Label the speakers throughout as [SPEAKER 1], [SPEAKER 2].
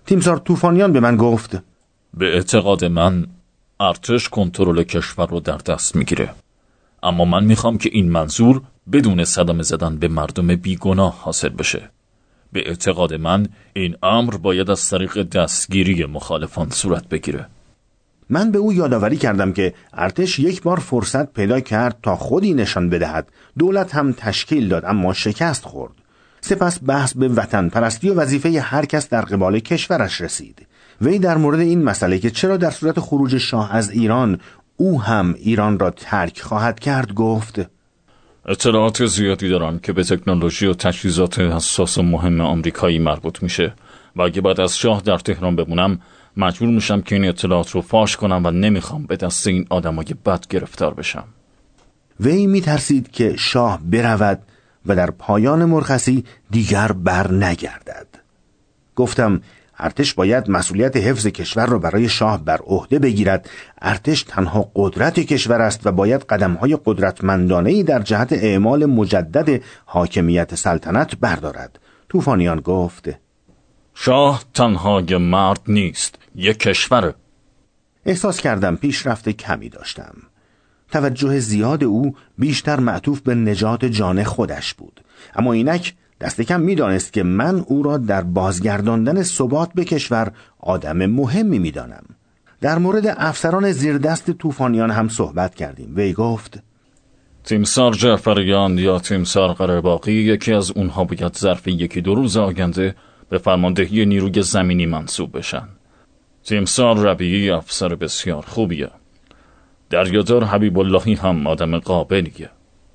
[SPEAKER 1] تیمسار طوفانیان به من گفت:
[SPEAKER 2] به اعتقاد من ارتش کنترل کشور رو در دست میگیره، اما من میخوام که این منظور بدون صدمه زدن به مردم بیگناه حاصل بشه. به اعتقاد من این امر باید از طریق دستگیری مخالفان صورت بگیره.
[SPEAKER 1] من به او یادآوری کردم که ارتش یک بار فرصت پیدا کرد تا خودی نشان بدهد. دولت هم تشکیل داد اما شکست خورد. سپس بحث به وطن پرستی و وظیفه هر کس در قبال کشورش رسید. وی در مورد این مسئله که چرا در صورت خروج شاه از ایران او هم ایران را ترک خواهد کرد گفت:
[SPEAKER 2] اطلاعات زیادی دارم که به تکنولوژی و تجهیزات حساس و مهم آمریکایی مربوط میشه و اگه بعد از شاه در تهران بمونم مجبور میشم که این اطلاعات رو فاش کنم و نمیخوام به دست این آدمای بد گرفتار بشم.
[SPEAKER 1] وی میترسید که شاه برود و در پایان مرخصی دیگر بر نگردد. گفتم ارتش باید مسئولیت حفظ کشور را برای شاه بر عهده بگیرد. ارتش تنها قدرت کشور است و باید قدم‌های قدرتمندانه‌ای در جهت اعمال مجدد حاکمیت سلطنت بردارد. طوفانیان گفت:
[SPEAKER 2] شاه تنها یه مرد نیست، یه کشوره.
[SPEAKER 1] احساس کردم پیشرفت کمی داشتم. توجه زیاد او بیشتر معطوف به نجات جان خودش بود، اما اینک دست کم می‌دانست که من او را در بازگرداندن ثبات به کشور آدم مهمی می‌دانم. در مورد افسران زیردست طوفانیان هم صحبت کردیم. وی گفت:
[SPEAKER 2] تیمسار جعفریان یا تیمسار قره‌باقی یکی از اونها باید ظرف 1-2 روز آینده به فرماندهی نیروی زمینی منصوب بشن. تیمسار ربیعی افسر بسیار خوبیه. دریادار حبیب اللهی هم آدم قابلیه.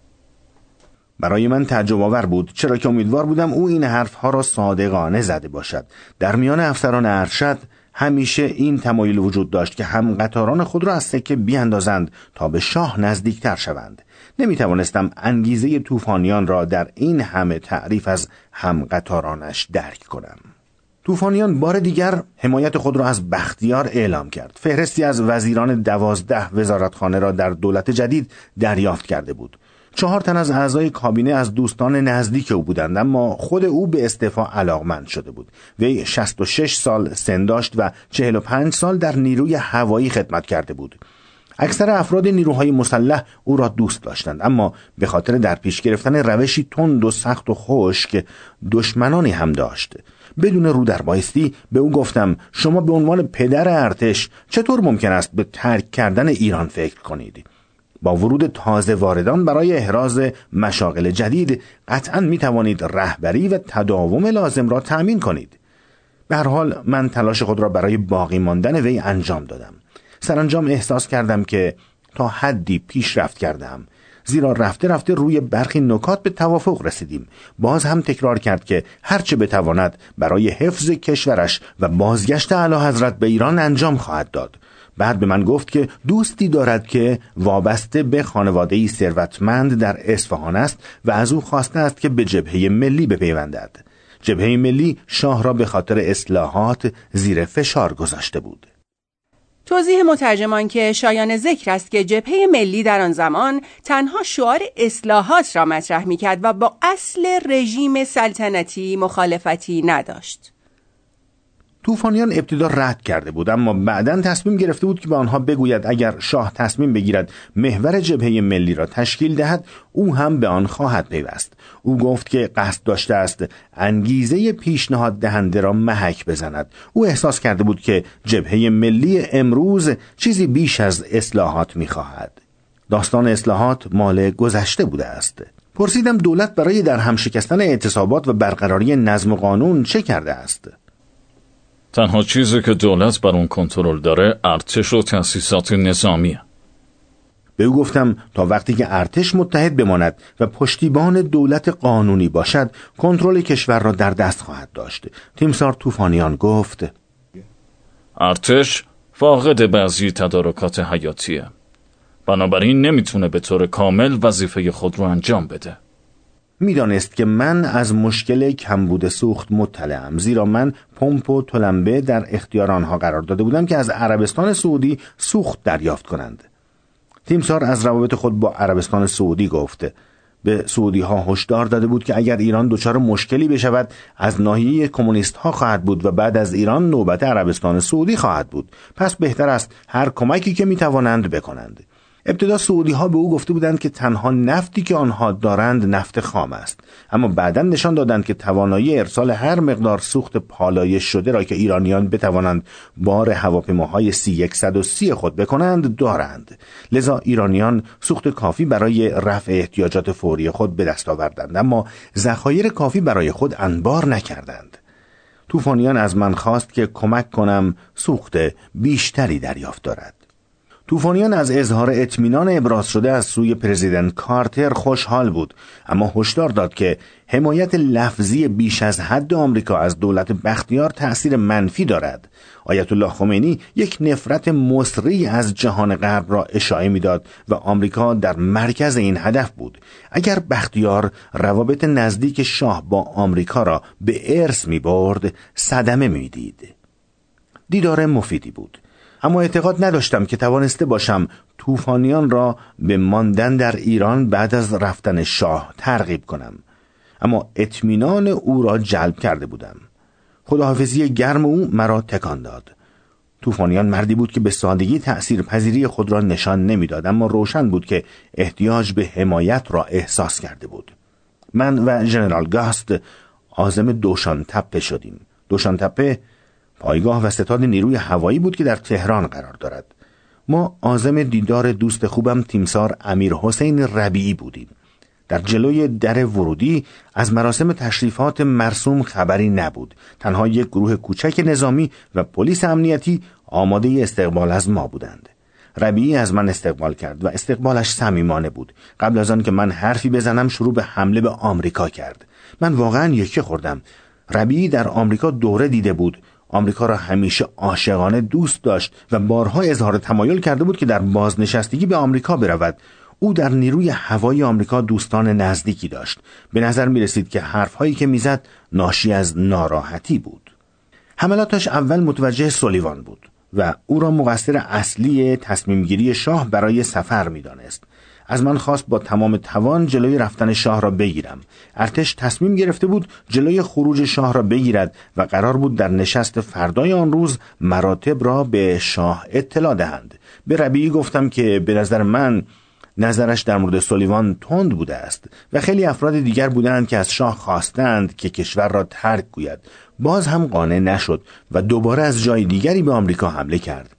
[SPEAKER 1] برای من تعجب آور بود، چرا که امیدوار بودم او این حرفها را صادقانه زده باشد. در میان افسران ارشد همیشه این تمایل وجود داشت که هم قطاران خود را از سکه بیاندازند تا به شاه نزدیکتر شوند. نمیتوانستم انگیزه طوفانیان را در این همه تعریف از هم قطارانش درک کنم. طوفانیان بار دیگر حمایت خود را از بختیار اعلام کرد. فهرستی از وزیران 12 وزارتخانه را در دولت جدید دریافت کرده بود. 4 تن از اعضای کابینه از دوستان نزدیک او بودند، اما خود او به استعفا علاقمند شده بود. وی 66 سال سن داشت و 45 سال در نیروی هوایی خدمت کرده بود. اکثر افراد نیروهای مسلح او را دوست داشتند، اما به خاطر در پیش گرفتن روشی تند و سخت و خشک دشمنانی هم داشت. بدون رو در بایستی به او گفتم: شما به عنوان پدر ارتش چطور ممکن است به ترک کردن ایران فکر کنید؟ با ورود تازه واردان برای احراز مشاغل جدید قطعاً می توانید رهبری و تداوم لازم را تأمین کنید. به هر حال من تلاش خود را برای باقی ماندن وی انجام دادم. سرانجام احساس کردم که تا حدی پیشرفت کردم، زیرا رفته رفته روی برخی نکات به توافق رسیدیم. باز هم تکرار کرد که هرچه بتواند برای حفظ کشورش و بازگشت اعلیحضرت به ایران انجام خواهد داد. بعد به من گفت که دوستی دارد که وابسته به خانواده‌ای ثروتمند در اصفهان است و از او خواسته است که به جبهه ملی بپیوندد. جبهه ملی شاه را به خاطر اصلاحات زیر فشار گذاشته بود.
[SPEAKER 3] توضیح مترجمان که شایان ذکر است که جبهه ملی در آن زمان تنها شعار اصلاحات را مطرح می‌کرد و با اصل رژیم سلطنتی مخالفتی نداشت.
[SPEAKER 1] طوفانیان ابتدا رد کرده بود، اما بعداً تصمیم گرفته بود که به آنها بگوید اگر شاه تصمیم بگیرد محور جبهه ملی را تشکیل دهد او هم به آن خواهد پیوست. او گفت که قصد داشته است انگیزه پیشنهاد دهنده را محک بزند. او احساس کرده بود که جبهه ملی امروز چیزی بیش از اصلاحات می‌خواهد. داستان اصلاحات مال گذشته بوده است. پرسیدم دولت برای در هم شکستن اعتصابات و برقراری نظم و قانون چه کرده است؟
[SPEAKER 2] تنها چیزی که دولت بر اون کنترل داره ارتش و تأسیسات نظامیه.
[SPEAKER 1] به او گفتم تا وقتی که ارتش متحد بماند و پشتیبان دولت قانونی باشد کنترل کشور را در دست خواهد داشت. تیمسار طوفانیان گفت:
[SPEAKER 2] ارتش فاقد بعضی تدارکات حیاتیه، بنابراین نمیتونه به طور کامل وظیفه خود رو انجام بده.
[SPEAKER 1] میدانست که من از مشکل کمبود سوخت مطلعم، زیرا من پمپ و تلمبه در اختیار آنها قرار داده بودم که از عربستان سعودی سوخت دریافت کنند. تیمسار از روابط خود با عربستان سعودی گفت: به سعودی ها هشدار داده بود که اگر ایران دچار مشکلی بشود از ناحیه کمونیست ها خواهد بود و بعد از ایران نوبت عربستان سعودی خواهد بود. پس بهتر است هر کمکی که میتوانند بکنند. ابتدا سعودی ها به او گفته بودند که تنها نفتی که آنها دارند نفت خام است، اما بعداً نشان دادند که توانایی ارسال هر مقدار سوخت پالایش شده را که ایرانیان بتوانند بار هواپیماهای C-130 خود بکنند دارند. لذا ایرانیان سوخت کافی برای رفع احتیاجات فوری خود به دست آوردند، اما ذخایر کافی برای خود انبار نکردند. طوفانیان از من خواست که کمک کنم سوخت بیشتری دریافت دارد. طوفانیان از اظهار اطمینان ابراز شده از سوی پرزیدنت کارتر خوشحال بود، اما هشدار داد که حمایت لفظی بیش از حد آمریکا از دولت بختیار تأثیر منفی دارد. آیت الله خمینی یک نفرت مصری از جهان غرب را اشاعه می‌داد و آمریکا در مرکز این هدف بود. اگر بختیار روابط نزدیک شاه با آمریکا را به ارث می‌برد، صدمه می‌دید. دیدار مفیدی بود، اما اعتقاد نداشتم که توانسته باشم طوفانیان را به ماندن در ایران بعد از رفتن شاه ترغیب کنم، اما اطمینان او را جلب کرده بودم. خداحافظی گرم او مرا تکان داد. طوفانیان مردی بود که به سادگی تأثیرپذیری خود را نشان نمیداد، اما روشن بود که احتیاج به حمایت را احساس کرده بود. من و ژنرال گاست عازم دوشان تپه شدیم. دوشان تپه پایگاه و ستاد نیروی هوایی بود که در تهران قرار دارد. ما عازم دیدار دوست خوبم تیمسار امیر حسین ربیعی بودیم. در جلوی در ورودی از مراسم تشریفات مرسوم خبری نبود. تنها یک گروه کوچک نظامی و پلیس امنیتی آماده استقبال از ما بودند. ربیعی از من استقبال کرد و استقبالش صمیمانه بود. قبل از آن که من حرفی بزنم شروع به حمله به آمریکا کرد. من واقعا یکی خوردم. ربیعی در آمریکا دوره دیده بود. آمریکا را همیشه عاشقانه دوست داشت و بارها اظهار تمایل کرده بود که در بازنشستگی به آمریکا برود. او در نیروی هوایی آمریکا دوستان نزدیکی داشت. به نظر می رسید که حرفهایی که می زد ناشی از ناراحتی بود. حملاتش اول متوجه سولیوان بود و او را مقصر اصلی تصمیم گیری شاه برای سفر می دانست. از من خواست با تمام توان جلوی رفتن شاه را بگیرم. ارتش تصمیم گرفته بود جلوی خروج شاه را بگیرد و قرار بود در نشست فردای آن روز مراتب را به شاه اطلاع دهند. به ربیعی گفتم که به نظر من نظرش در مورد سولیوان تند بوده است و خیلی افراد دیگر بودند که از شاه خواستند که کشور را ترک گوید. باز هم قانع نشد و دوباره از جای دیگری به آمریکا حمله کرد.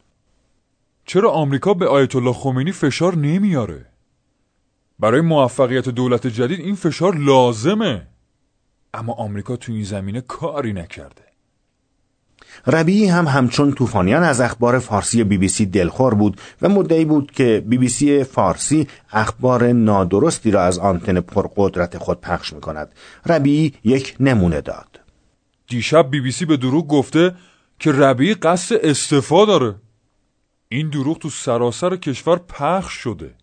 [SPEAKER 4] چرا آمریکا به آیت الله خمینی فشار نمیاره؟ برای موفقیت دولت جدید این فشار لازمه، اما آمریکا تو این زمینه کاری نکرده.
[SPEAKER 1] ربیعی هم همچون طوفانیان از اخبار فارسی BBC دلخور بود و مدعی بود که BBC فارسی اخبار نادرستی را از آنتن پرقدرت خود پخش می‌کند. ربیعی یک نمونه داد.
[SPEAKER 4] دیشب BBC به دروغ گفته که ربیعی قصد استعفا داره. این دروغ تو سراسر کشور پخش شده.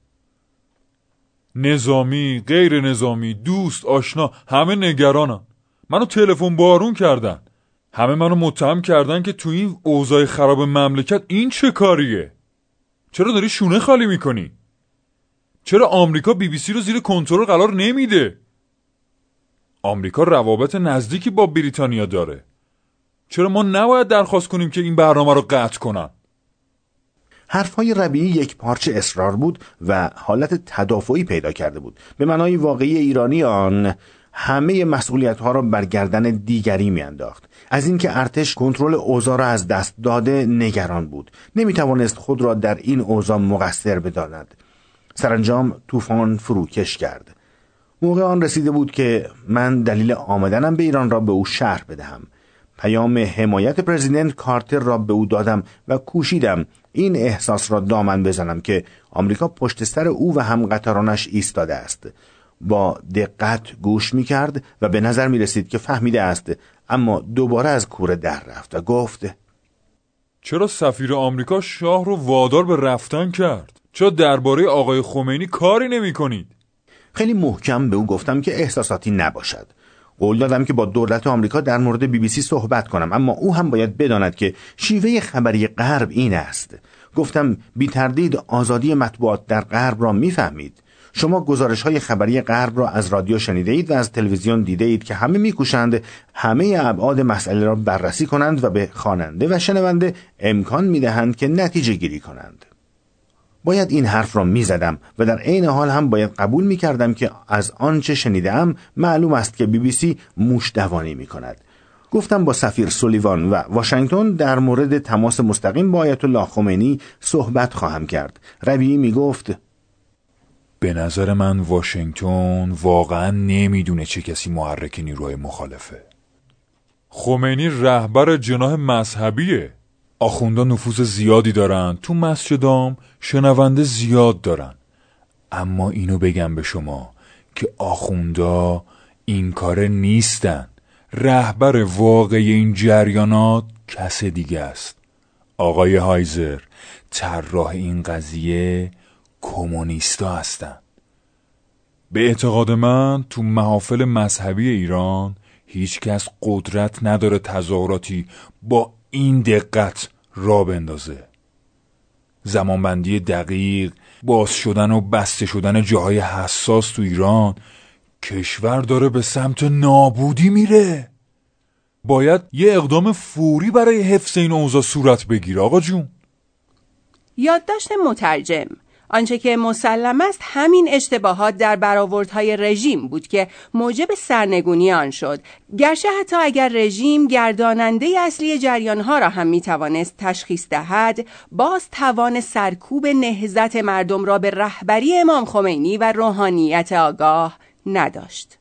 [SPEAKER 4] نظامی، غیر نظامی، دوست، آشنا، همه نگرانن. منو تلفن بارون کردن. همه منو متهم کردن که تو این اوضاع خراب مملکت این چه کاریه؟ چرا داری شونه خالی میکنی؟ چرا آمریکا BBC رو زیر کنترل قرار نمیده؟ آمریکا روابط نزدیکی با بریتانیا داره. چرا ما نباید درخواست کنیم که این برنامه رو قطع کنن؟
[SPEAKER 1] حرفهای ربیعی یک پارچه اصرار بود و حالت تدافعی پیدا کرده بود. به معنای واقعی ایرانی آن همه مسئولیت‌ها را بر گردن دیگری می‌انداخت. از اینکه ارتش کنترل اوضاع را از دست داده نگران بود. نمی‌توانست خود را در این اوضاع مقصر بداند. سرانجام طوفان فروکش کرد. موقع آن رسیده بود که من دلیل آمدنم به ایران را به او شرح بدهم. پیام حمایت پرزیدنت کارتر را به او دادم و کوشیدم این احساس را دامن بزنم که آمریکا پشت سر او و همقطارانش ایستاده است. با دقت گوش می کرد و به نظر می رسید که فهمیده است، اما دوباره از کوره در رفت و گفت:
[SPEAKER 4] چرا سفیر آمریکا شاه رو وادار به رفتن کرد؟ چرا درباره آقای خمینی کاری نمی کنید؟
[SPEAKER 1] خیلی محکم به او گفتم که احساساتی نباشد. قول دادم که با دولت آمریکا در مورد BBC صحبت کنم، اما او هم باید بداند که شیوه خبری غرب این است. گفتم بی تردید آزادی مطبوعات در غرب را میفهمید. شما گزارش‌های خبری غرب را از رادیو شنیده اید و از تلویزیون دیده اید که همه می‌کوشند همه ابعاد مسئله را بررسی کنند و به خواننده و شنونده امکان می‌دهند که نتیجه گیری کنند. باید این حرف را می‌زدم و در عین حال هم باید قبول می‌کردم که از آنچه شنیدم معلوم است که BBC موش‌دوانی می‌کند. گفتم با سفیر سولیوان و واشنگتن در مورد تماس مستقیم با آیت الله خمینی صحبت خواهم کرد. ربیعی میگفت
[SPEAKER 4] به نظر من واشنگتن واقعا نمیدونه چه کسی محرک نیروهای مخالفه. خمینی رهبر جناح مذهبیه. آخوندا نفوذ زیادی دارن، تو مسجدام شنونده زیاد دارن. اما اینو بگم به شما که آخوندا این کاره نیستن. رهبر واقعی این جریانات کس دیگه است. آقای هایزر، طراح این قضیه کمونیستا هستن. به اعتقاد من تو محافل مذهبی ایران هیچ کس قدرت نداره تظاهراتی با این دقت را بندازه. زمانبندی دقیق، باز شدن و بسته شدن جاهای حساس تو ایران، کشور داره به سمت نابودی میره. باید یه اقدام فوری برای حفظ این اوضاع صورت بگیره آقا جون.
[SPEAKER 3] یادداشت مترجم: آنچه که مسلم است همین اشتباهات در برآوردهای رژیم بود که موجب سرنگونی آن شد، گرچه حتی اگر رژیم گرداننده اصلی جریانها را هم میتوانست تشخیص دهد، باز توان سرکوب نهضت مردم را به رهبری امام خمینی و روحانیت آگاه نداشت.